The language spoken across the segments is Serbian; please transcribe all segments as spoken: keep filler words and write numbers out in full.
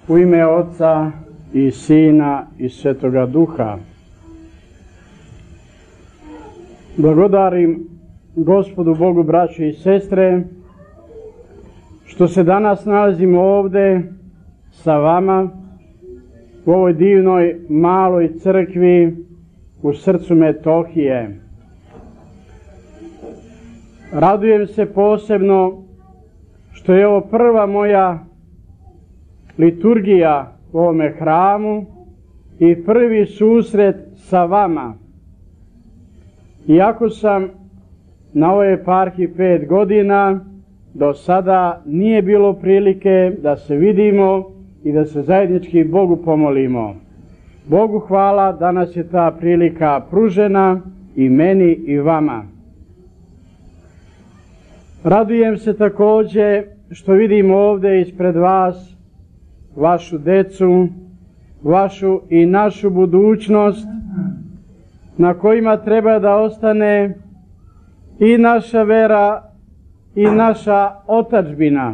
U ime Oca i Sina i Svetoga Duha. Blagodarim Gospodu Bogu, braće i sestre, što se danas nalazimo ovdje sa vama u ovoj divnoj maloj crkvi u srcu Metohije. Radujem se posebno što je ovo prva moja liturgija u ovome hramu i prvi susret sa vama. Iako sam na ovoj eparhiji pet godina, do sada nije bilo prilike da se vidimo i da se zajednički Bogu pomolimo. Bogu hvala, danas je ta prilika pružena i meni i vama. Radujem se također što vidim ovdje ispred vas vašu decu, vašu i našu budućnost, na kojima treba da ostane i naša vera i naša otadžbina.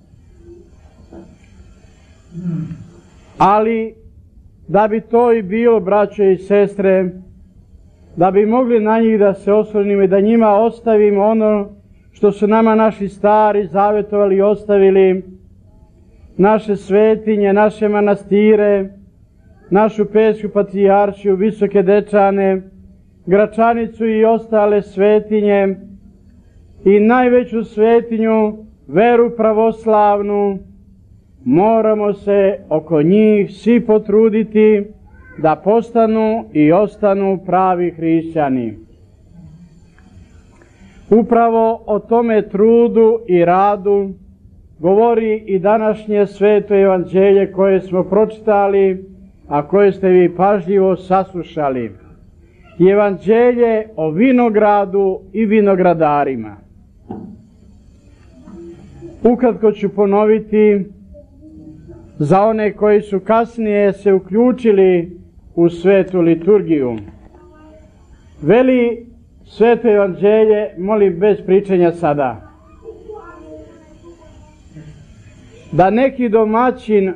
Ali da bi to i bilo, braće i sestre, da bi mogli na njih da se oslonimo i da njima ostavimo ono što su nama naši stari zavetovali i ostavili, naše svetinje, naše manastire, našu Pećku patrijaršiju, Visoke Dečane, Gračanicu i ostale svetinje i najveću svetinju, veru pravoslavnu, moramo se oko njih svi potruditi da postanu i ostanu pravi hrišćani. Upravo o tome trudu i radu govori i današnje sveto evanđelje koje smo pročitali, a koje ste vi pažljivo saslušali. Evanđelje o vinogradu i vinogradarima. Ukratko ću ponoviti za one koji su kasnije se uključili u svetu liturgiju. Veli sveto evanđelje, molim bez pričanja sada, da neki domaćin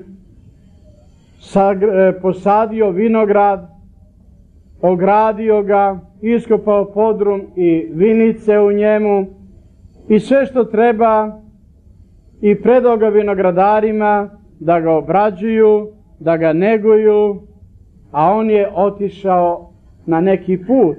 posadio vinograd, ogradio ga, iskopao podrum i vinice u njemu i sve što treba i predao ga vinogradarima da ga obrađuju, da ga neguju, a on je otišao na neki put.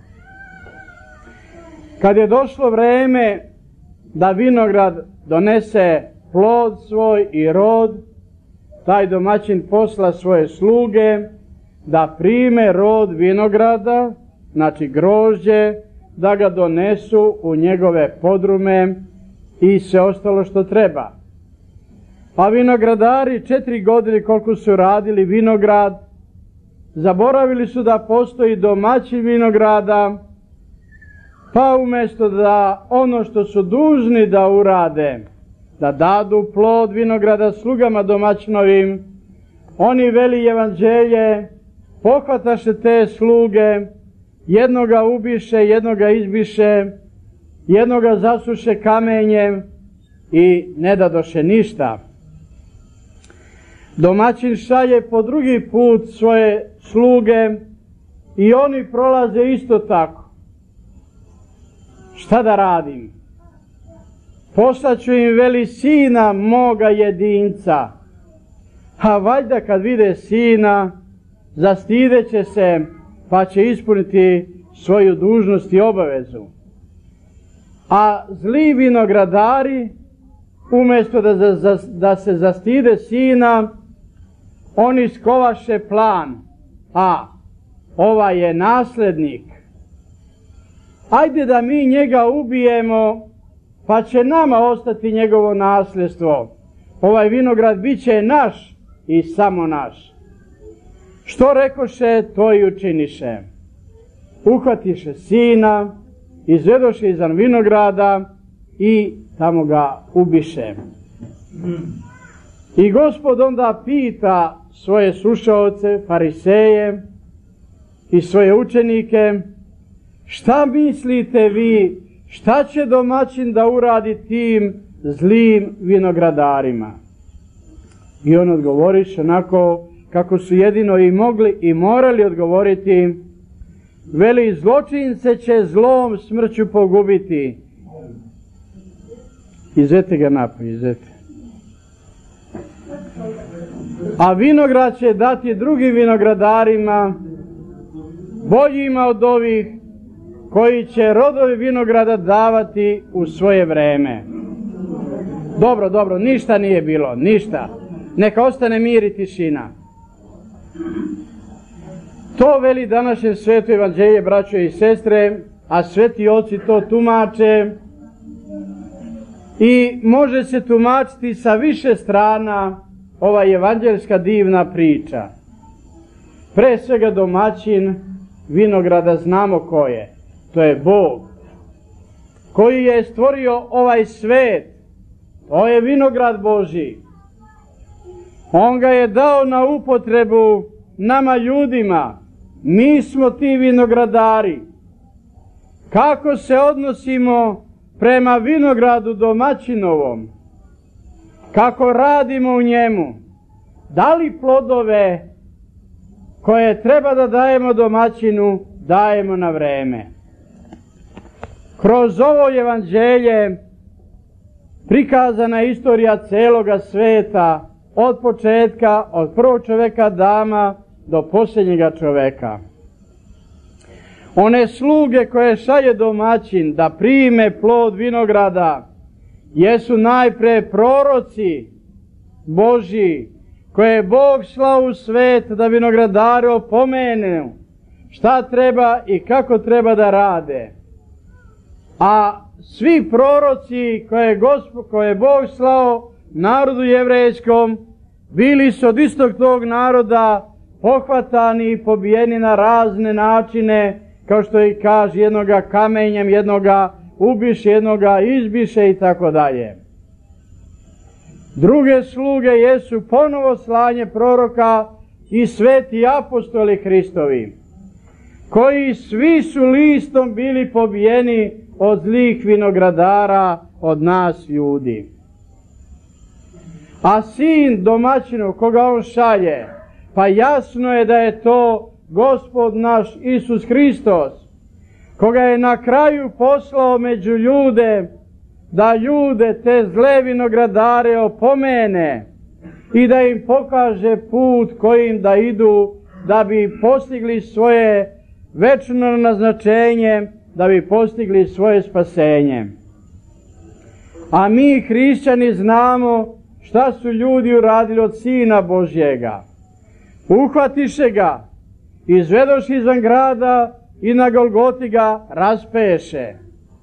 Kad je došlo vrijeme da vinograd donese plod svoj i rod, taj domaćin posla svoje sluge da prime rod vinograda, znači grožđe, da ga donesu u njegove podrume i sve ostalo što treba. A vinogradari četiri godine koliko su radili vinograd, zaboravili su da postoji domaćin vinograda, pa umjesto da ono što su dužni da urade, da dadu plod vinograda slugama domaćinovim, oni, veli evanđelje, pohvataše te sluge, jednoga ubiše, jednoga izbiše, jednoga zasuše kamenjem i ne dadoše ništa. Domaćin šalje po drugi put svoje sluge i oni prolaze isto tako. Šta da radim? Poslaću im, veli, sina moga jedinca. A valjda kad vide sina, zastideće se, pa će ispuniti svoju dužnost i obavezu. A zli vinogradari, umjesto da, da, da se zastide sina, oni skovaše plan. A, ovaj je naslednik. Ajde da mi njega ubijemo, pa će nama ostati njegovo nasljedstvo. Ovaj vinograd bit će naš i samo naš. Što rekoše, to i učiniše. Uhvatiše sina, izvedoše izvan vinograda i tamo ga ubiše. I Gospod onda pita svoje slušaoce, fariseje i svoje učenike, šta mislite vi, šta će domaćin da uradi tim zlim vinogradarima? I on odgovoriš onako kako su jedino i mogli i morali odgovoriti. Veli, zločince će zlom smrću pogubiti. Izvete ga napoj, izvete. A vinograd će dati drugim vinogradarima, boljima od ovih, koji će rodovi vinograda davati u svoje vreme. Dobro, dobro, ništa nije bilo, ništa. Neka ostane mir i tišina. To veli današnje sveto evanđelje, braćo i sestre, a sveti oci to tumače i može se tumačiti sa više strana ova evanđelska divna priča. Pre svega domaćin vinograda znamo ko je. To je Bog koji je stvorio ovaj svet. To je vinograd Božji. On ga je dao na upotrebu nama ljudima. Mi smo ti vinogradari. Kako se odnosimo prema vinogradu domaćinovom? Kako radimo u njemu? Da li plodove koje treba da dajemo domaćinu dajemo na vreme? Kroz ovo evanđelje prikazana je istorija celoga sveta, od početka, od prvog čoveka Adama do posljednjega čoveka. One sluge koje šalje domaćin da prime plod vinograda jesu najpre proroci Božji, koje je Bog slao u svet da vinogradare opomenu šta treba i kako treba da rade. A svi proroci koje je, Gospod, koje je Bog slao narodu jevrejskom bili su od istog tog naroda pohvatani i pobijeni na razne načine, kao što i kaže, jednoga kamenjem, jednoga ubiše, jednoga izbiše i tako dalje. Druge sluge jesu ponovo slanje proroka i sveti apostoli Hristovi, koji svi su listom bili pobijeni od zlih vinogradara, od nas ljudi. A sin domaćinu koga on šalje, pa jasno je da je to Gospod naš Isus Hristos, koga je na kraju poslao među ljude, da ljude te zle vinogradare opomene i da im pokaže put kojim da idu, da bi postigli svoje večno naznačenje, da bi postigli svoje spasenje. A mi hrišćani znamo šta su ljudi uradili od Sina Božjega. Uhvatiše ga, izvedoši izvan grada i na Golgoti ga raspeše.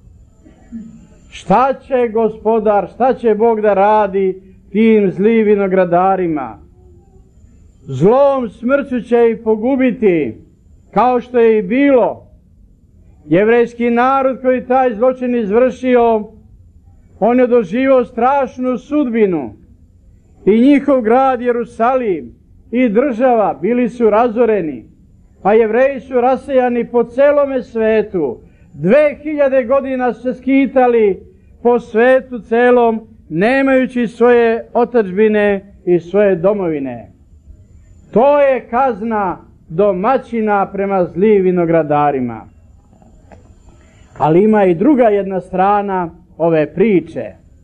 Šta će Gospodar, šta će Bog da radi tim zlim vinogradarima? Zlom smrću će ih pogubiti, kao što je i bilo. Jevrejski narod koji taj zločin izvršio, on je doživio strašnu sudbinu. I njihov grad Jerusalim i država bili su razoreni, a Jevreji su rasejani po celome svetu. Dve hiljade godina se skitali po svetu celom, nemajući svoje otadžbine i svoje domovine. To je kazna domaćina prema zlim vinogradarima. Ali ima i druga jedna strana ove priče.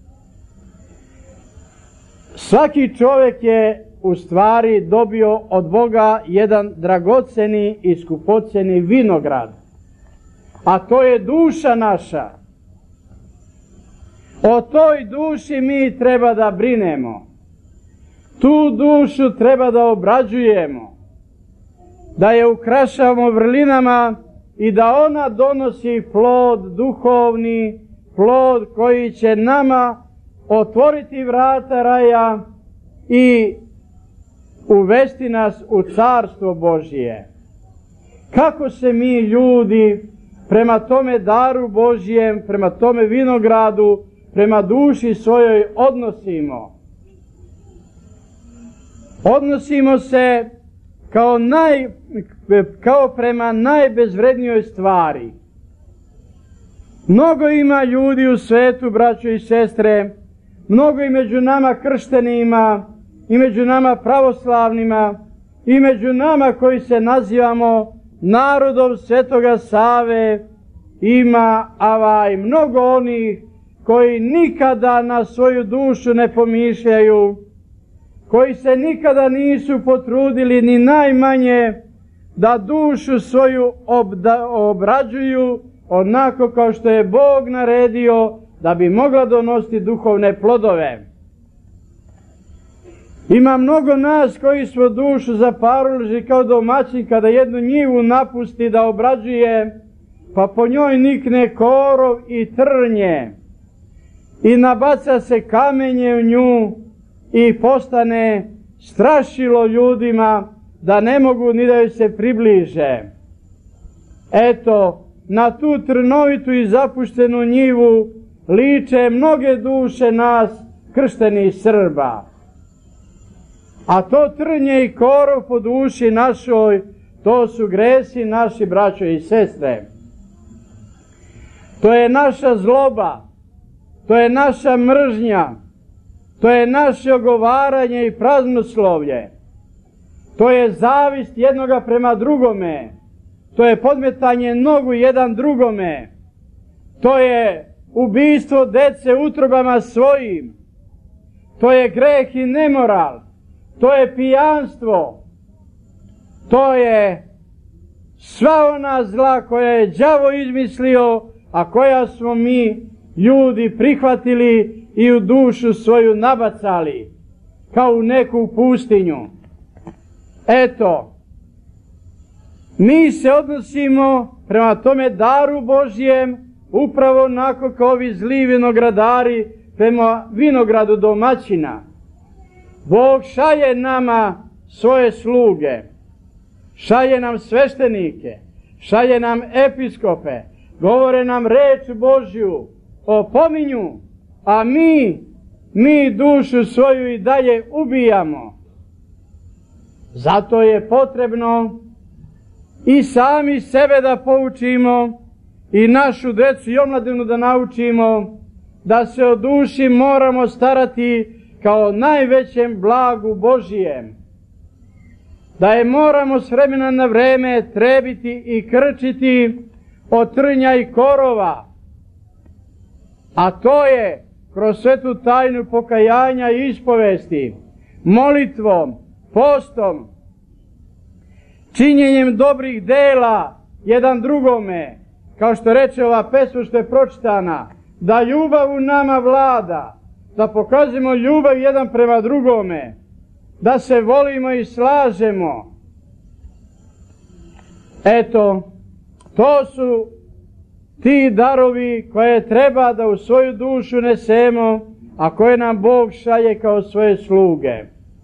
Svaki čovjek je u stvari dobio od Boga jedan dragoceni i skupoceni vinograd, a to je duša naša. O toj duši mi treba da brinemo. Tu dušu treba da obrađujemo, da je ukrašavamo vrlinama i da ona donosi plod duhovni, plod koji će nama otvoriti vrata raja i uvesti nas u carstvo Božije. Kako se mi ljudi prema tome daru Božijem, prema tome vinogradu, prema duši svojoj odnosimo? Odnosimo se kao, naj, kao prema najbezvrednijoj stvari. Mnogo ima ljudi u svetu, braćo i sestre, mnogo i među nama krštenima, i među nama pravoslavnima, i među nama koji se nazivamo narodom Svetoga Save, ima avaj mnogo onih koji nikada na svoju dušu ne pomišljaju, koji se nikada nisu potrudili ni najmanje da dušu svoju obda, obrađuju onako kao što je Bog naredio da bi mogla donositi duhovne plodove. Ima mnogo nas koji smo dušu zaparili kao domaćin kada jednu njivu napusti da obrađuje, pa po njoj nikne korov i trnje i nabaca se kamenje u nju i postane strašilo ljudima da ne mogu ni da joj se približe. Eto, na tu trnovitu i zapuštenu njivu liče mnoge duše nas, krštenih Srba. A to trnje i korov po duši našoj, to su gresi naši, braćo i sestre. To je naša zloba, to je naša mržnja, to je naše ogovaranje i praznoslovlje, to je zavist jednoga prema drugome, to je podmetanje nogu jedan drugome, to je ubijstvo dece utrobama svojim, to je greh i nemoral, to je pijanstvo, to je sva ona zla koja je đavo izmislio, a koja smo mi ljudi prihvatili i u dušu svoju nabacali, kao u neku pustinju. Eto, mi se odnosimo prema tome daru Božjem upravo onako kao ovi zli vinogradari prema vinogradu domaćina. Bog šalje nama svoje sluge, šalje nam sveštenike, šalje nam episkope, govore nam reč Božju, opominju, a mi, mi dušu svoju i dalje ubijamo. Zato je potrebno i sami sebe da poučimo i našu decu i omladinu da naučimo da se o duši moramo starati kao najvećem blagu Božijem. Da je moramo s vremena na vreme trebiti i krčiti od trnja i korova. A to je kroz svetu tajnu pokajanja i ispovesti, molitvom, postom, činjenjem dobrih dela jedan drugome, kao što reče ova pesma što je pročitana, da ljubav u nama vlada, da pokažemo ljubav jedan prema drugome, da se volimo i slažemo. Eto, to su ti darovi koje treba da u svoju dušu nesemo, a koje nam Bog šalje kao svoje sluge.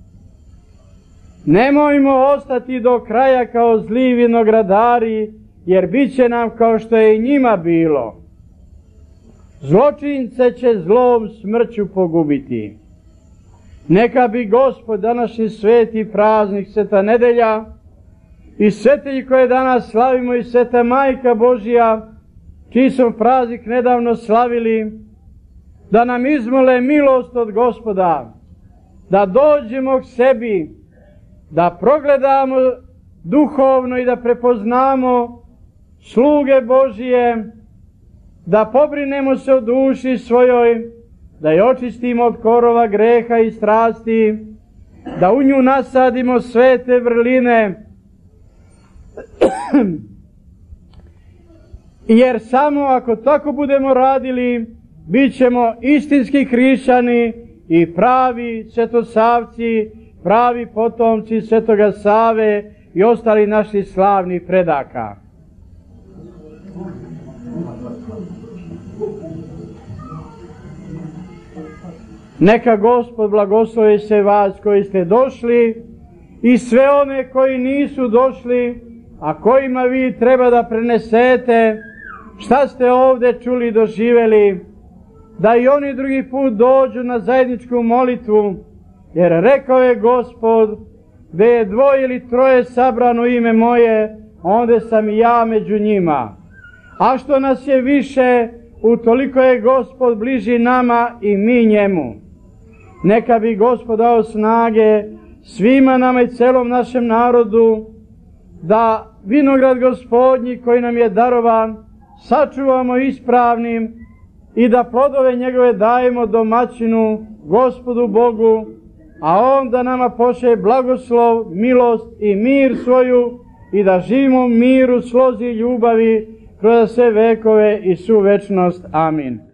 Nemojmo ostati do kraja kao zli vinogradari, jer bit će nam kao što je i njima bilo. Zločince će zlom smrću pogubiti. Neka bi Gospod današnji sveti praznik, Sveta nedelja, i svetelji koje danas slavimo, i Sveta Majka Božja, čiji smo praznik nedavno slavili, da nam izmole milost od Gospoda, da dođemo k sebi, da progledamo duhovno i da prepoznamo sluge Božije, da pobrinemo se o duši svojoj, da je očistimo od korova greha i strasti, da u nju nasadimo svete vrline, jer samo ako tako budemo radili, bit ćemo istinski hrišćani i pravi svetosavci, pravi potomci Svetoga Save i ostali naših slavnih predaka. Neka Gospod blagoslovi se vas koji ste došli i sve one koji nisu došli, a kojima vi treba da prenesete šta ste ovde čuli i doživeli, da i oni drugi put dođu na zajedničku molitvu, jer rekao je Gospod, gde je dvoje ili troje sabrano ime moje, onda sam i ja među njima. A što nas je više, utoliko je Gospod bliži nama i mi njemu. Neka bi Gospod dao snage svima nama i celom našem narodu da vinograd Gospodnji koji nam je darovan sačuvamo ispravnim i da plodove njegove dajemo domaćinu Gospodu Bogu, a On da nama pošalje blagoslov, milost i mir svoju i da živimo u miru, slozi i ljubavi kroz sve vekove i svu večnost. Amin.